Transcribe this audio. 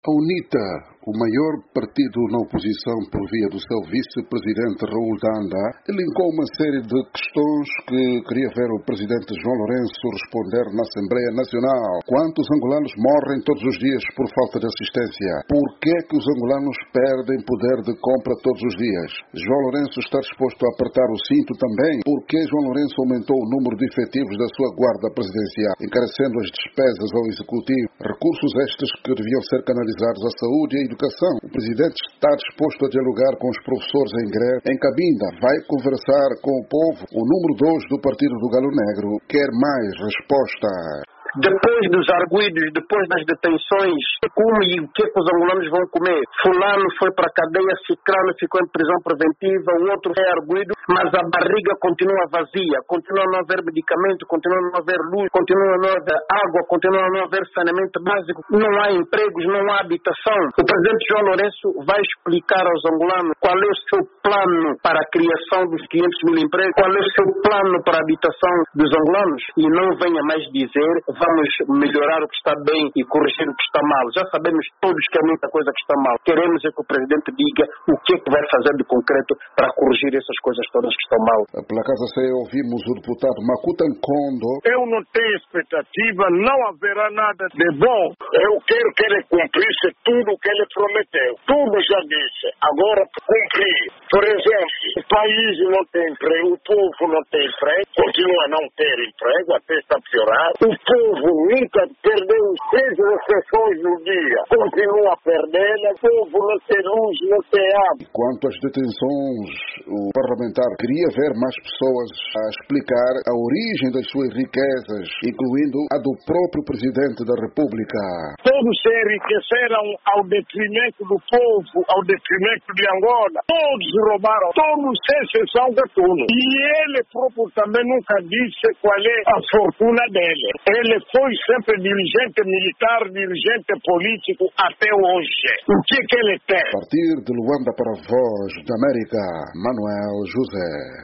A UNITA, o maior partido na oposição por via do seu vice-presidente Raul Danda, elencou uma série de questões que queria ver o presidente João Lourenço responder na Assembleia Nacional. Quantos angolanos morrem todos os dias por falta de assistência? Por que os angolanos perdem poder de compra todos os dias? João Lourenço está disposto a apertar o cinto também? Por que João Lourenço aumentou o número de efetivos da sua guarda presidencial, encarecendo as despesas ao executivo? Recursos estes que deviam ser canalizados à saúde e à educação. O presidente está disposto a dialogar com os professores em greve em Cabinda. Vai conversar com o povo. O número 2 do Partido do Galo Negro quer mais resposta. Depois dos arguidos, depois das detenções, como e o que os angolanos vão comer? Fulano foi para a cadeia, Ciclano ficou em prisão preventiva, o outro é arguido, mas a barriga continua vazia, continua a não haver medicamento, continua a não haver luz, continua a não haver água, continua a não haver saneamento básico, não há empregos, não há habitação. O presidente João Lourenço vai explicar aos angolanos qual é o seu plano para a criação dos 500 mil empregos, qual é o seu plano para a habitação dos angolanos, e não venha mais dizer vamos melhorar o que está bem e corrigir o que está mal. Já sabemos todos que há muita coisa que está mal. Queremos é que o presidente diga o que é que vai fazer de concreto para corrigir essas coisas todas que estão mal. Pela casa C ouvimos o deputado Makuta Nkondo. Eu não tenho expectativa, não haverá nada de bom. Eu quero que ele cumprisse tudo o que ele prometeu. Tudo já disse. Agora cumprir. Por exemplo, o país não tem emprego, o povo não tem emprego, continua a não ter emprego, até está a piorar. O povo nunca perdeu 6 recessões no dia. Continua a perder, o povo não tem luz, não tem água. Quanto às detenções, o parlamentar queria ver mais pessoas a explicar a origem das suas riquezas, incluindo a do próprio presidente da República. Todos se enriqueceram ao detrimento do povo, ao detrimento de Angola. Todos roubaram, todos sem exceção de tudo. E ele próprio também nunca disse qual é a fortuna dele. Ele foi sempre dirigente militar, dirigente político até hoje. O que ele tem? A partir de Luanda para a Voz da América, Manuel José.